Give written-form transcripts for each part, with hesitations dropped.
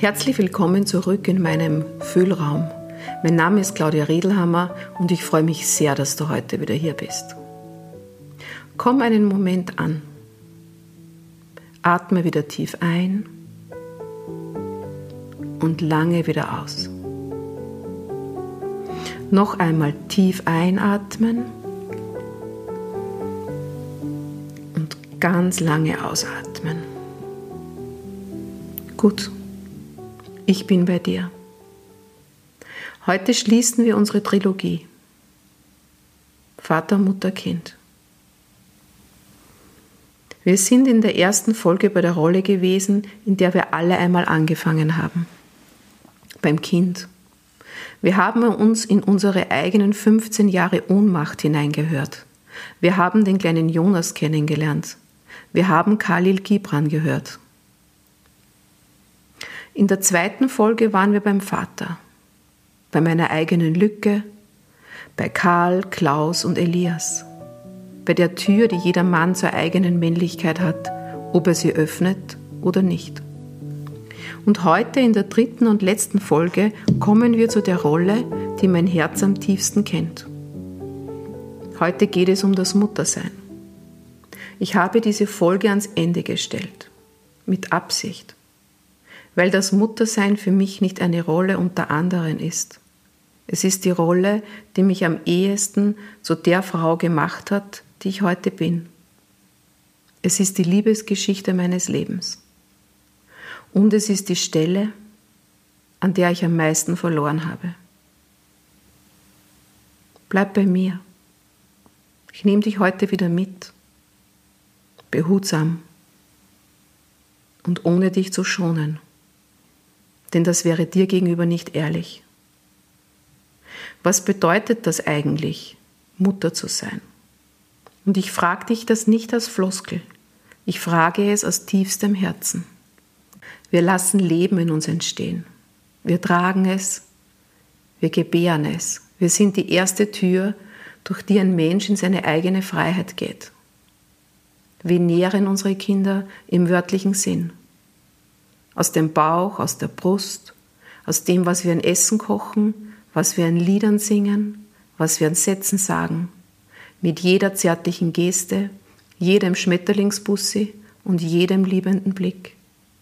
Herzlich willkommen zurück in meinem Fühlraum. Mein Name ist Claudia Riedelhammer und ich freue mich sehr, dass du heute wieder hier bist. Komm einen Moment an. Atme wieder tief ein und lange wieder aus. Noch einmal tief einatmen und ganz lange ausatmen. Gut. Ich bin bei dir. Heute schließen wir unsere Trilogie. Vater, Mutter, Kind. Wir sind in der ersten Folge bei der Rolle gewesen, in der wir alle einmal angefangen haben. Beim Kind. Wir haben uns in unsere eigenen 15 Jahre Ohnmacht hineingehört. Wir haben den kleinen Jonas kennengelernt. Wir haben Khalil Gibran gehört. In der zweiten Folge waren wir beim Vater, bei meiner eigenen Lücke, bei Karl, Klaus und Elias, bei der Tür, die jeder Mann zur eigenen Männlichkeit hat, ob er sie öffnet oder nicht. Und heute in der dritten und letzten Folge kommen wir zu der Rolle, die mein Herz am tiefsten kennt. Heute geht es um das Muttersein. Ich habe diese Folge ans Ende gestellt, mit Absicht. Weil das Muttersein für mich nicht eine Rolle unter anderen ist. Es ist die Rolle, die mich am ehesten zu der Frau gemacht hat, die ich heute bin. Es ist die Liebesgeschichte meines Lebens. Und es ist die Stelle, an der ich am meisten verloren habe. Bleib bei mir. Ich nehme dich heute wieder mit. Behutsam. Und ohne dich zu schonen. Denn das wäre dir gegenüber nicht ehrlich. Was bedeutet das eigentlich, Mutter zu sein? Und ich frage dich das nicht als Floskel. Ich frage es aus tiefstem Herzen. Wir lassen Leben in uns entstehen. Wir tragen es, wir gebären es. Wir sind die erste Tür, durch die ein Mensch in seine eigene Freiheit geht. Wir nähren unsere Kinder im wörtlichen Sinn. Aus dem Bauch, aus der Brust, aus dem, was wir an Essen kochen, was wir an Liedern singen, was wir an Sätzen sagen, mit jeder zärtlichen Geste, jedem Schmetterlingsbussi und jedem liebenden Blick.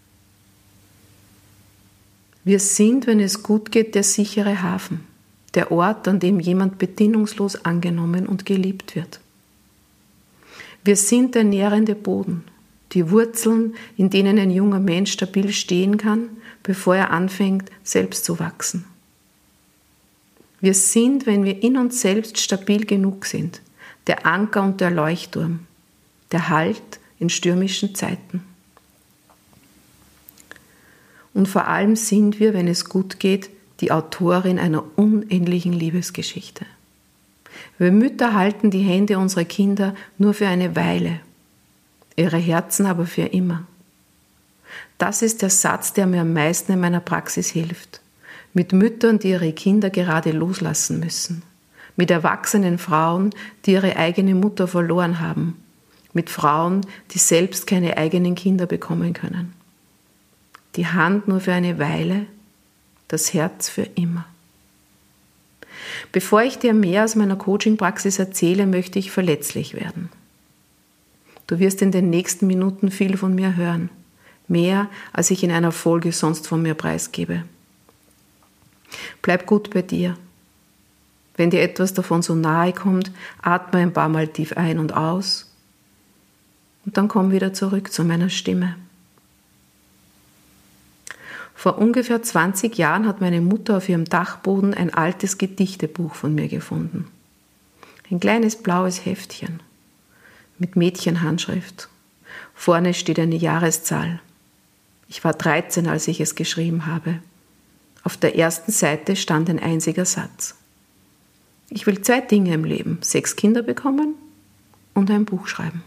Wir sind, wenn es gut geht, der sichere Hafen, der Ort, an dem jemand bedingungslos angenommen und geliebt wird. Wir sind der nährende Boden, die Wurzeln, in denen ein junger Mensch stabil stehen kann, bevor er anfängt, selbst zu wachsen. Wir sind, wenn wir in uns selbst stabil genug sind, der Anker und der Leuchtturm, der Halt in stürmischen Zeiten. Und vor allem sind wir, wenn es gut geht, die Autorin einer unendlichen Liebesgeschichte. Wir Mütter halten die Hände unserer Kinder nur für eine Weile, ihre Herzen aber für immer. Das ist der Satz, der mir am meisten in meiner Praxis hilft. Mit Müttern, die ihre Kinder gerade loslassen müssen. Mit erwachsenen Frauen, die ihre eigene Mutter verloren haben. Mit Frauen, die selbst keine eigenen Kinder bekommen können. Die Hand nur für eine Weile, das Herz für immer. Bevor ich dir mehr aus meiner Coaching-Praxis erzähle, möchte ich verletzlich werden. Du wirst in den nächsten Minuten viel von mir hören. Mehr, als ich in einer Folge sonst von mir preisgebe. Bleib gut bei dir. Wenn dir etwas davon so nahe kommt, atme ein paar Mal tief ein und aus. Und dann komm wieder zurück zu meiner Stimme. Vor ungefähr 20 Jahren hat meine Mutter auf ihrem Dachboden ein altes Gedichtebuch von mir gefunden. Ein kleines blaues Heftchen. Mit Mädchenhandschrift. Vorne steht eine Jahreszahl. Ich war 13, als ich es geschrieben habe. Auf der ersten Seite stand ein einziger Satz. Ich will 2 Dinge im Leben, 6 Kinder bekommen und ein Buch schreiben.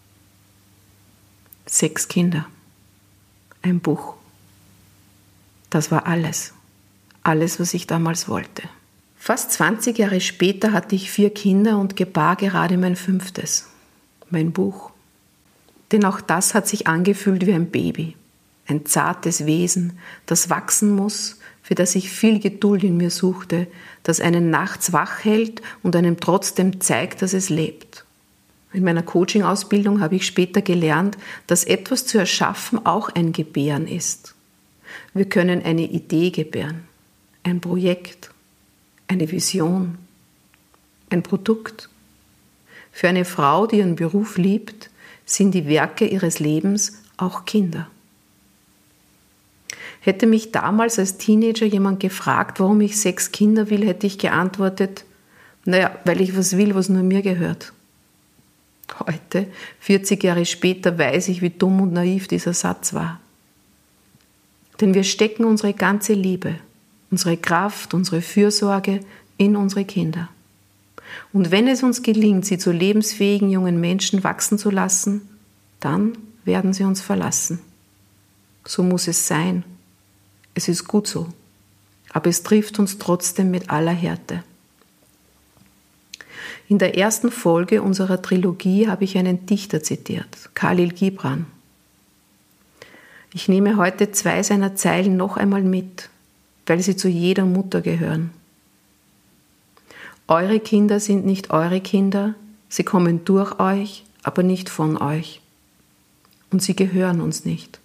6 Kinder, ein Buch. Das war alles. Alles, was ich damals wollte. Fast 20 Jahre später hatte ich 4 Kinder und gebar gerade mein 5. Mein Buch. Denn auch das hat sich angefühlt wie ein Baby. ein zartes Wesen, das wachsen muss, für das ich viel Geduld in mir suchte, das einen nachts wach hält und einem trotzdem zeigt, dass es lebt. In meiner Coaching-Ausbildung habe ich später gelernt, dass etwas zu erschaffen auch ein Gebären ist. Wir können eine Idee gebären, ein Projekt, eine Vision, ein Produkt. Für eine Frau, die ihren Beruf liebt, sind die Werke ihres Lebens auch Kinder. Hätte mich damals als Teenager jemand gefragt, warum ich 6 Kinder will, hätte ich geantwortet, weil ich was will, was nur mir gehört. Heute, 40 Jahre später, weiß ich, wie dumm und naiv dieser Satz war. Denn wir stecken unsere ganze Liebe, unsere Kraft, unsere Fürsorge in unsere Kinder. Und wenn es uns gelingt, sie zu lebensfähigen jungen Menschen wachsen zu lassen, dann werden sie uns verlassen. So muss es sein. Es ist gut so. Aber es trifft uns trotzdem mit aller Härte. In der ersten Folge unserer Trilogie habe ich einen Dichter zitiert, Khalil Gibran. Ich nehme heute 2 seiner Zeilen noch einmal mit, weil sie zu jeder Mutter gehören. Eure Kinder sind nicht eure Kinder, sie kommen durch euch, aber nicht von euch. Und sie gehören uns nicht.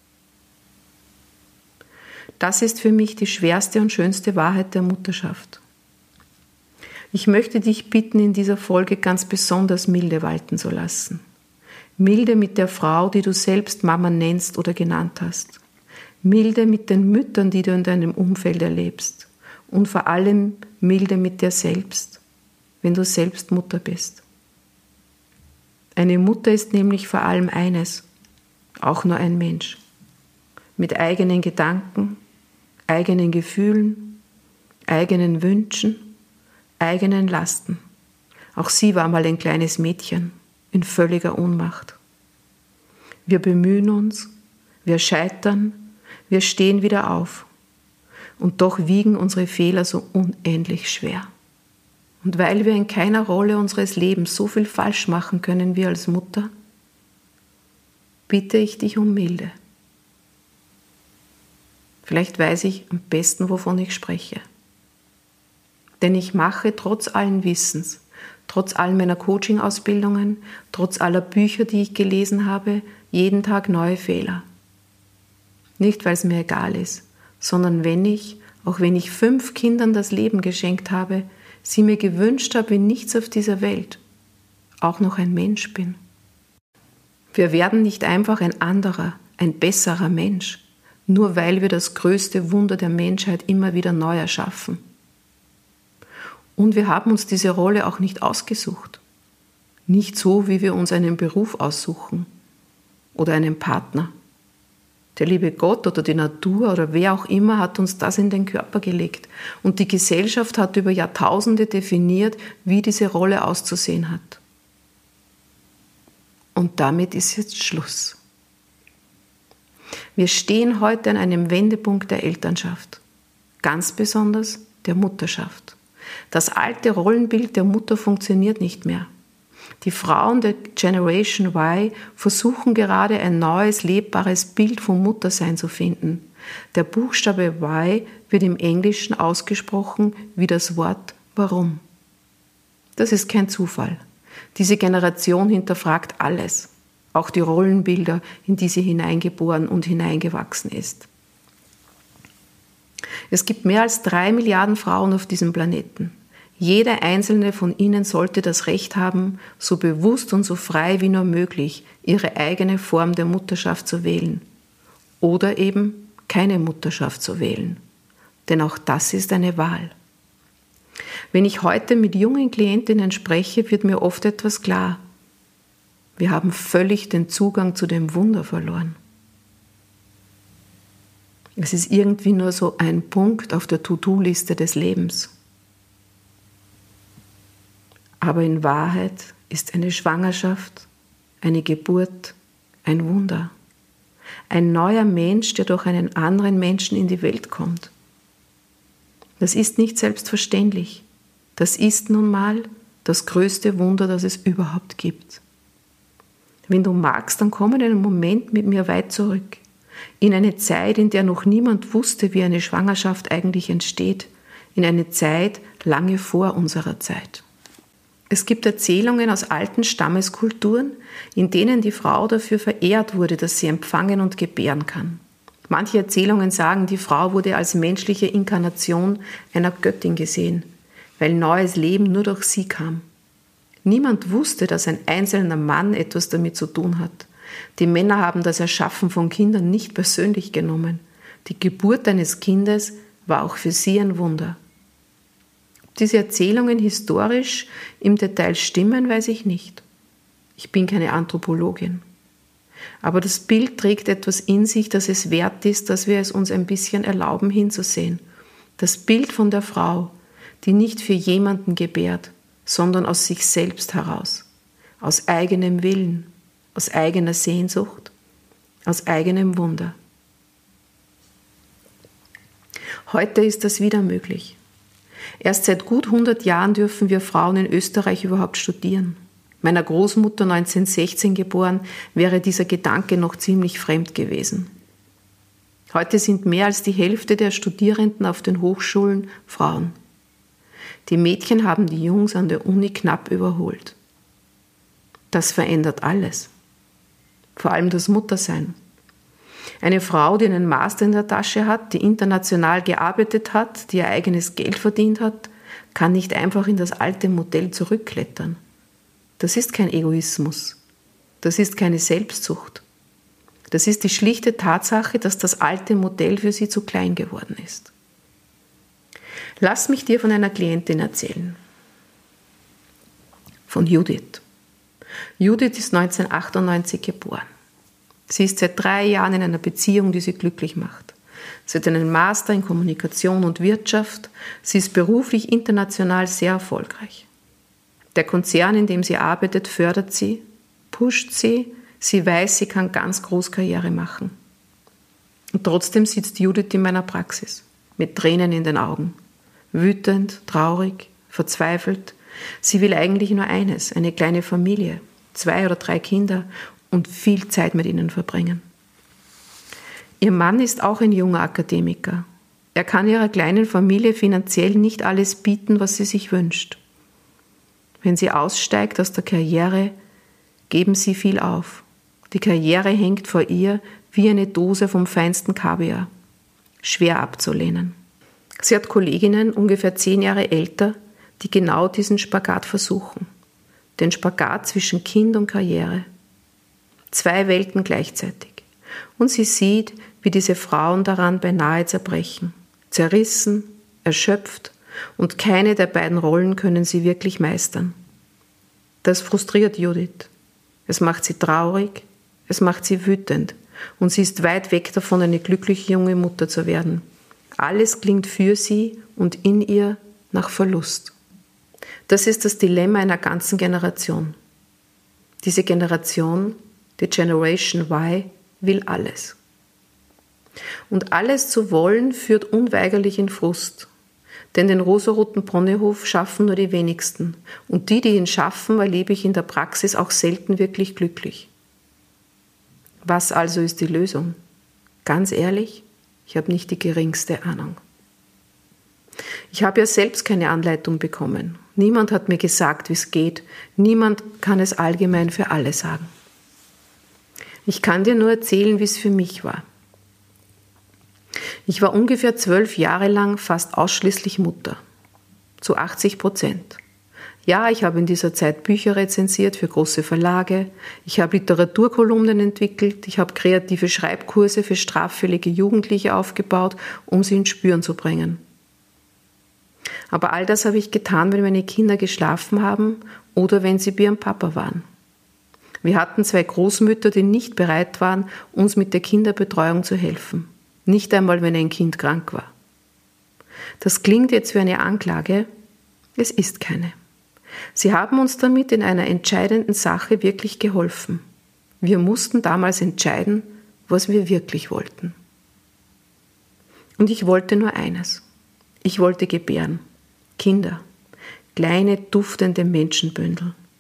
Das ist für mich die schwerste und schönste Wahrheit der Mutterschaft. Ich möchte dich bitten, in dieser Folge ganz besonders Milde walten zu lassen. Milde mit der Frau, die du selbst Mama nennst oder genannt hast. Milde mit den Müttern, die du in deinem Umfeld erlebst. Und vor allem Milde mit dir selbst, wenn du selbst Mutter bist. Eine Mutter ist nämlich vor allem eines, auch nur ein Mensch. Mit eigenen Gedanken, eigenen Gefühlen, eigenen Wünschen, eigenen Lasten. Auch sie war mal ein kleines Mädchen in völliger Ohnmacht. Wir bemühen uns, wir scheitern, wir stehen wieder auf. Und doch wiegen unsere Fehler so unendlich schwer. Und weil wir in keiner Rolle unseres Lebens so viel falsch machen können wie als Mutter, bitte ich dich um Milde. Vielleicht weiß ich am besten, wovon ich spreche. Denn ich mache trotz allen Wissens, trotz all meiner Coaching-Ausbildungen, trotz aller Bücher, die ich gelesen habe, jeden Tag neue Fehler. Nicht, weil es mir egal ist, sondern auch wenn ich 5 Kindern das Leben geschenkt habe, sie mir gewünscht habe, wie nichts auf dieser Welt, auch noch ein Mensch bin. Wir werden nicht einfach ein anderer, ein besserer Mensch, nur weil wir das größte Wunder der Menschheit immer wieder neu erschaffen. Und wir haben uns diese Rolle auch nicht ausgesucht. Nicht so, wie wir uns einen Beruf aussuchen oder einen Partner. Der liebe Gott oder die Natur oder wer auch immer hat uns das in den Körper gelegt. Und die Gesellschaft hat über Jahrtausende definiert, wie diese Rolle auszusehen hat. Und damit ist jetzt Schluss. Wir stehen heute an einem Wendepunkt der Elternschaft. Ganz besonders der Mutterschaft. Das alte Rollenbild der Mutter funktioniert nicht mehr. Die Frauen der Generation Y versuchen gerade ein neues, lebbares Bild vom Muttersein zu finden. Der Buchstabe Y wird im Englischen ausgesprochen wie das Wort Warum. Das ist kein Zufall. Diese Generation hinterfragt alles, auch die Rollenbilder, in die sie hineingeboren und hineingewachsen ist. Es gibt mehr als 3 Milliarden Frauen auf diesem Planeten. Jede einzelne von ihnen sollte das Recht haben, so bewusst und so frei wie nur möglich ihre eigene Form der Mutterschaft zu wählen. Oder eben keine Mutterschaft zu wählen. Denn auch das ist eine Wahl. Wenn ich heute mit jungen Klientinnen spreche, wird mir oft etwas klar. Wir haben völlig den Zugang zu dem Wunder verloren. Es ist irgendwie nur so ein Punkt auf der To-Do-Liste des Lebens. Aber in Wahrheit ist eine Schwangerschaft, eine Geburt, ein Wunder. Ein neuer Mensch, der durch einen anderen Menschen in die Welt kommt. Das ist nicht selbstverständlich. Das ist nun mal das größte Wunder, das es überhaupt gibt. Wenn du magst, dann komm in einen Moment mit mir weit zurück. In eine Zeit, in der noch niemand wusste, wie eine Schwangerschaft eigentlich entsteht. In eine Zeit lange vor unserer Zeit. Es gibt Erzählungen aus alten Stammeskulturen, in denen die Frau dafür verehrt wurde, dass sie empfangen und gebären kann. Manche Erzählungen sagen, die Frau wurde als menschliche Inkarnation einer Göttin gesehen, weil neues Leben nur durch sie kam. Niemand wusste, dass ein einzelner Mann etwas damit zu tun hat. Die Männer haben das Erschaffen von Kindern nicht persönlich genommen. Die Geburt eines Kindes war auch für sie ein Wunder. Ob diese Erzählungen historisch im Detail stimmen, weiß ich nicht. Ich bin keine Anthropologin. Aber das Bild trägt etwas in sich, das es wert ist, dass wir es uns ein bisschen erlauben hinzusehen. Das Bild von der Frau, die nicht für jemanden gebärt, sondern aus sich selbst heraus, aus eigenem Willen, aus eigener Sehnsucht, aus eigenem Wunder. Heute ist das wieder möglich. Erst seit gut 100 Jahren dürfen wir Frauen in Österreich überhaupt studieren. Meiner Großmutter 1916 geboren, wäre dieser Gedanke noch ziemlich fremd gewesen. Heute sind mehr als die Hälfte der Studierenden auf den Hochschulen Frauen. Die Mädchen haben die Jungs an der Uni knapp überholt. Das verändert alles. Vor allem das Muttersein. Eine Frau, die einen Master in der Tasche hat, die international gearbeitet hat, die ihr eigenes Geld verdient hat, kann nicht einfach in das alte Modell zurückklettern. Das ist kein Egoismus. Das ist keine Selbstsucht. Das ist die schlichte Tatsache, dass das alte Modell für sie zu klein geworden ist. Lass mich dir von einer Klientin erzählen. Von Judith. Judith ist 1998 geboren. Sie ist seit 3 Jahren in einer Beziehung, die sie glücklich macht. Sie hat einen Master in Kommunikation und Wirtschaft. Sie ist beruflich international sehr erfolgreich. Der Konzern, in dem sie arbeitet, fördert sie, pusht sie. Sie weiß, sie kann ganz groß Karriere machen. Und trotzdem sitzt Judith in meiner Praxis, mit Tränen in den Augen. Wütend, traurig, verzweifelt. Sie will eigentlich nur eines, eine kleine Familie, 2 oder 3 Kinder und viel Zeit mit ihnen verbringen. Ihr Mann ist auch ein junger Akademiker. Er kann ihrer kleinen Familie finanziell nicht alles bieten, was sie sich wünscht. Wenn sie aussteigt aus der Karriere, geben sie viel auf. Die Karriere hängt vor ihr wie eine Dose vom feinsten Kaviar. Schwer abzulehnen. Sie hat Kolleginnen, ungefähr 10 Jahre älter, die genau diesen Spagat versuchen. Den Spagat zwischen Kind und Karriere. 2 Welten gleichzeitig. Und sie sieht, wie diese Frauen daran beinahe zerbrechen. Zerrissen, erschöpft und keine der beiden Rollen können sie wirklich meistern. Das frustriert Judith. Es macht sie traurig, es macht sie wütend und sie ist weit weg davon, eine glückliche junge Mutter zu werden. Alles klingt für sie und in ihr nach Verlust. Das ist das Dilemma einer ganzen Generation. Diese Generation, die Generation Y, will alles. Und alles zu wollen führt unweigerlich in Frust. Denn den rosaroten Ponyhof schaffen nur die wenigsten. Und die ihn schaffen, erlebe ich in der Praxis auch selten wirklich glücklich. Was also ist die Lösung? Ganz ehrlich, ich habe nicht die geringste Ahnung. Ich habe ja selbst keine Anleitung bekommen. Niemand hat mir gesagt, wie es geht. Niemand kann es allgemein für alle sagen. Ich kann dir nur erzählen, wie es für mich war. Ich war ungefähr 12 Jahre lang fast ausschließlich Mutter. Zu 80%. Ja, ich habe in dieser Zeit Bücher rezensiert für große Verlage. Ich habe Literaturkolumnen entwickelt. Ich habe kreative Schreibkurse für straffällige Jugendliche aufgebaut, um sie ins Spüren zu bringen. Aber all das habe ich getan, wenn meine Kinder geschlafen haben oder wenn sie bei ihrem Papa waren. Wir hatten 2 Großmütter, die nicht bereit waren, uns mit der Kinderbetreuung zu helfen. Nicht einmal, wenn ein Kind krank war. Das klingt jetzt wie eine Anklage. Es ist keine. Sie haben uns damit in einer entscheidenden Sache wirklich geholfen. Wir mussten damals entscheiden, was wir wirklich wollten. Und ich wollte nur eines. Ich wollte gebären. Kinder. Kleine, duftende Menschenbündel.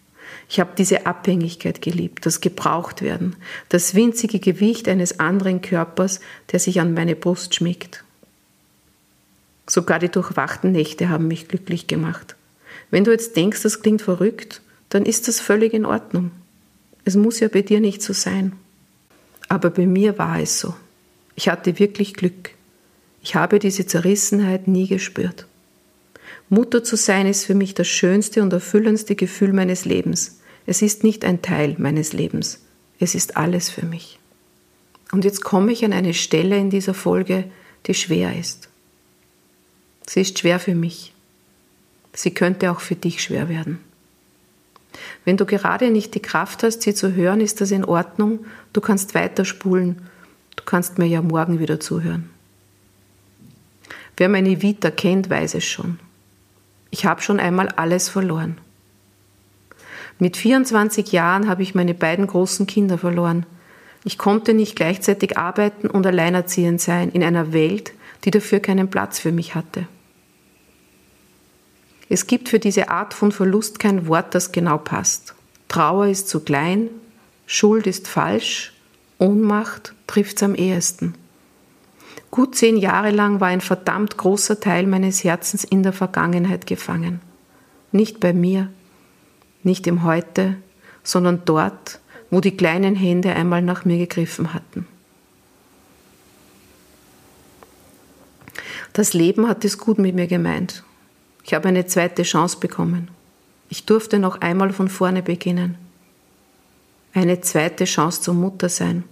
Ich habe diese Abhängigkeit geliebt, das Gebrauchtwerden, das winzige Gewicht eines anderen Körpers, der sich an meine Brust schmiegt. Sogar die durchwachten Nächte haben mich glücklich gemacht. Wenn du jetzt denkst, das klingt verrückt, dann ist das völlig in Ordnung. Es muss ja bei dir nicht so sein. Aber bei mir war es so. Ich hatte wirklich Glück. Ich habe diese Zerrissenheit nie gespürt. Mutter zu sein ist für mich das schönste und erfüllendste Gefühl meines Lebens. Es ist nicht ein Teil meines Lebens. Es ist alles für mich. Und jetzt komme ich an eine Stelle in dieser Folge, die schwer ist. Sie ist schwer für mich. Sie könnte auch für dich schwer werden. Wenn du gerade nicht die Kraft hast, sie zu hören, ist das in Ordnung. Du kannst weiterspulen. Du kannst mir ja morgen wieder zuhören. Wer meine Vita kennt, weiß es schon. Ich habe schon einmal alles verloren. Mit 24 Jahren habe ich meine beiden großen Kinder verloren. Ich konnte nicht gleichzeitig arbeiten und alleinerziehend sein in einer Welt, die dafür keinen Platz für mich hatte. Es gibt für diese Art von Verlust kein Wort, das genau passt. Trauer ist zu klein, Schuld ist falsch, Ohnmacht trifft's am ehesten. Gut 10 Jahre lang war ein verdammt großer Teil meines Herzens in der Vergangenheit gefangen. Nicht bei mir, nicht im Heute, sondern dort, wo die kleinen Hände einmal nach mir gegriffen hatten. Das Leben hat es gut mit mir gemeint. Ich habe eine zweite Chance bekommen. Ich durfte noch einmal von vorne beginnen. Eine zweite Chance zur Mutter sein.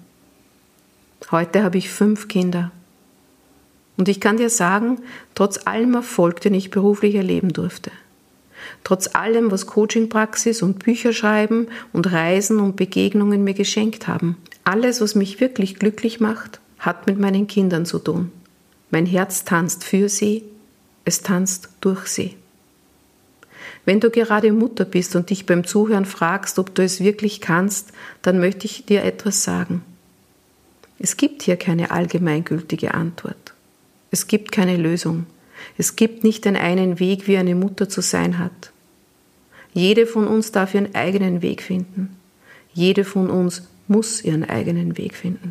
Heute habe ich 5 Kinder. Und ich kann dir sagen, trotz allem Erfolg, den ich beruflich erleben durfte, trotz allem, was Coachingpraxis und Bücherschreiben und Reisen und Begegnungen mir geschenkt haben, alles, was mich wirklich glücklich macht, hat mit meinen Kindern zu tun. Mein Herz tanzt für sie, es tanzt durch sie. Wenn du gerade Mutter bist und dich beim Zuhören fragst, ob du es wirklich kannst, dann möchte ich dir etwas sagen. Es gibt hier keine allgemeingültige Antwort. Es gibt keine Lösung. Es gibt nicht den einen Weg, wie eine Mutter zu sein hat. Jede von uns darf ihren eigenen Weg finden. Jede von uns muss ihren eigenen Weg finden.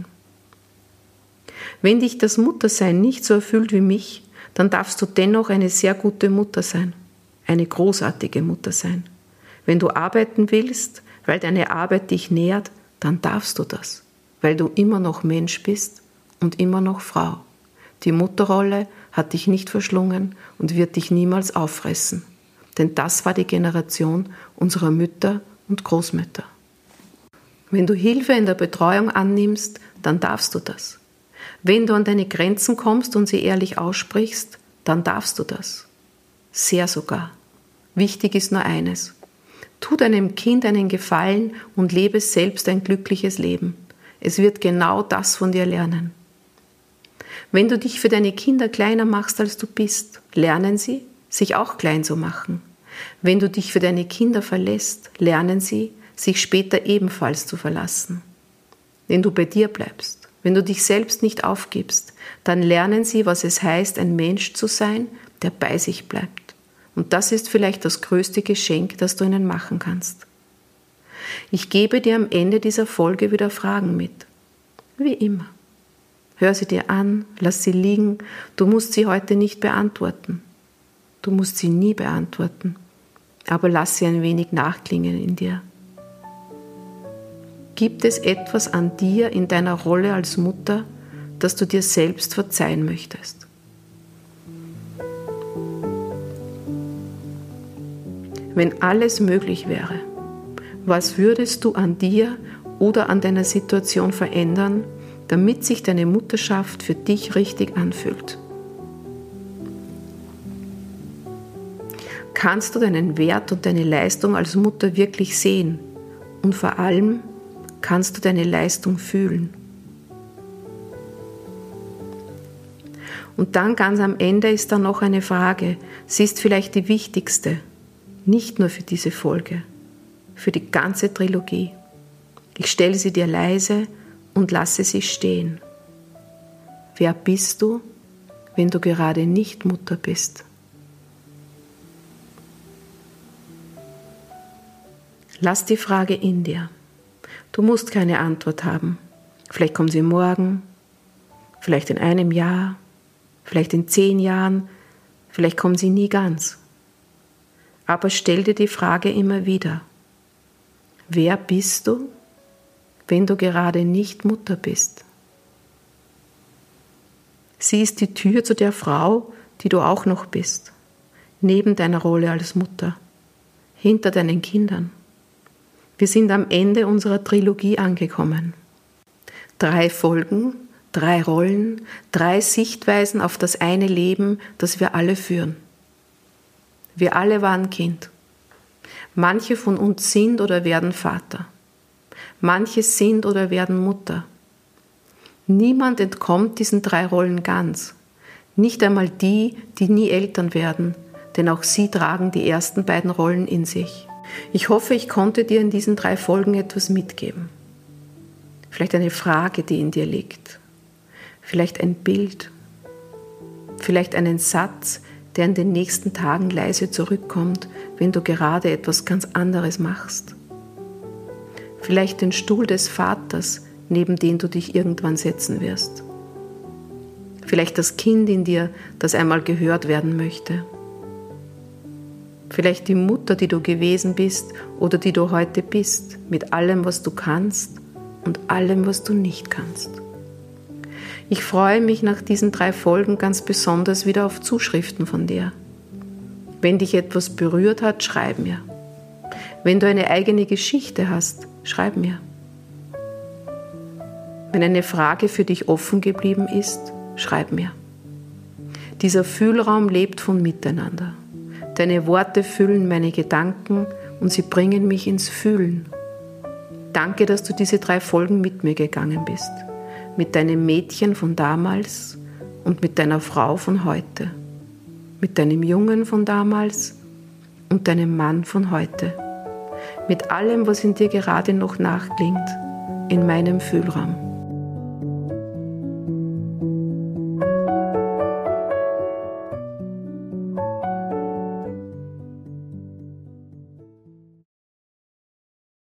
Wenn dich das Muttersein nicht so erfüllt wie mich, dann darfst du dennoch eine sehr gute Mutter sein, eine großartige Mutter sein. Wenn du arbeiten willst, weil deine Arbeit dich nährt, dann darfst du das, weil du immer noch Mensch bist und immer noch Frau. Die Mutterrolle hat dich nicht verschlungen und wird dich niemals auffressen, denn das war die Generation unserer Mütter und Großmütter. Wenn du Hilfe in der Betreuung annimmst, dann darfst du das. Wenn du an deine Grenzen kommst und sie ehrlich aussprichst, dann darfst du das. Sehr sogar. Wichtig ist nur eines. Tu deinem Kind einen Gefallen und lebe selbst ein glückliches Leben. Es wird genau das von dir lernen. Wenn du dich für deine Kinder kleiner machst, als du bist, lernen sie, sich auch klein zu machen. Wenn du dich für deine Kinder verlässt, lernen sie, sich später ebenfalls zu verlassen. Wenn du bei dir bleibst, wenn du dich selbst nicht aufgibst, dann lernen sie, was es heißt, ein Mensch zu sein, der bei sich bleibt. Und das ist vielleicht das größte Geschenk, das du ihnen machen kannst. Ich gebe dir am Ende dieser Folge wieder Fragen mit. Wie immer. Hör sie dir an, lass sie liegen. Du musst sie heute nicht beantworten. Du musst sie nie beantworten. Aber lass sie ein wenig nachklingen in dir. Gibt es etwas an dir in deiner Rolle als Mutter, das du dir selbst verzeihen möchtest? Wenn alles möglich wäre, was würdest du an dir oder an deiner Situation verändern, damit sich deine Mutterschaft für dich richtig anfühlt? Kannst du deinen Wert und deine Leistung als Mutter wirklich sehen? Und vor allem, kannst du deine Leistung fühlen? Und dann ganz am Ende ist da noch eine Frage. Sie ist vielleicht die wichtigste, nicht nur für diese Folge, für die ganze Trilogie. Ich stelle sie dir leise und lasse sie stehen. Wer bist du, wenn du gerade nicht Mutter bist? Lass die Frage in dir. Du musst keine Antwort haben. Vielleicht kommt sie morgen, vielleicht in einem Jahr, vielleicht in 10 Jahren, vielleicht kommt sie nie ganz. Aber stell dir die Frage immer wieder. Wer bist du, wenn du gerade nicht Mutter bist? Sie ist die Tür zu der Frau, die du auch noch bist, neben deiner Rolle als Mutter, hinter deinen Kindern. Wir sind am Ende unserer Trilogie angekommen. 3 Folgen, 3 Rollen, 3 Sichtweisen auf das eine Leben, das wir alle führen. Wir alle waren Kind. Manche von uns sind oder werden Vater. Manche sind oder werden Mutter. Niemand entkommt diesen 3 Rollen ganz. Nicht einmal die, die nie Eltern werden, denn auch sie tragen die ersten beiden Rollen in sich. Ich hoffe, ich konnte dir in diesen 3 Folgen etwas mitgeben. Vielleicht eine Frage, die in dir liegt. Vielleicht ein Bild. Vielleicht einen Satz, der in den nächsten Tagen leise zurückkommt, wenn du gerade etwas ganz anderes machst. Vielleicht den Stuhl des Vaters, neben den du dich irgendwann setzen wirst. Vielleicht das Kind in dir, das einmal gehört werden möchte. Vielleicht die Mutter, die du gewesen bist oder die du heute bist, mit allem, was du kannst und allem, was du nicht kannst. Ich freue mich nach diesen 3 Folgen ganz besonders wieder auf Zuschriften von dir. Wenn dich etwas berührt hat, schreib mir. Wenn du eine eigene Geschichte hast, schreib mir. Wenn eine Frage für dich offen geblieben ist, schreib mir. Dieser Fühlraum lebt von Miteinander. Deine Worte füllen meine Gedanken und sie bringen mich ins Fühlen. Danke, dass du diese 3 Folgen mit mir gegangen bist. Mit deinem Mädchen von damals und mit deiner Frau von heute. Mit deinem Jungen von damals und deinem Mann von heute. Mit allem, was in dir gerade noch nachklingt, in meinem Fühlraum.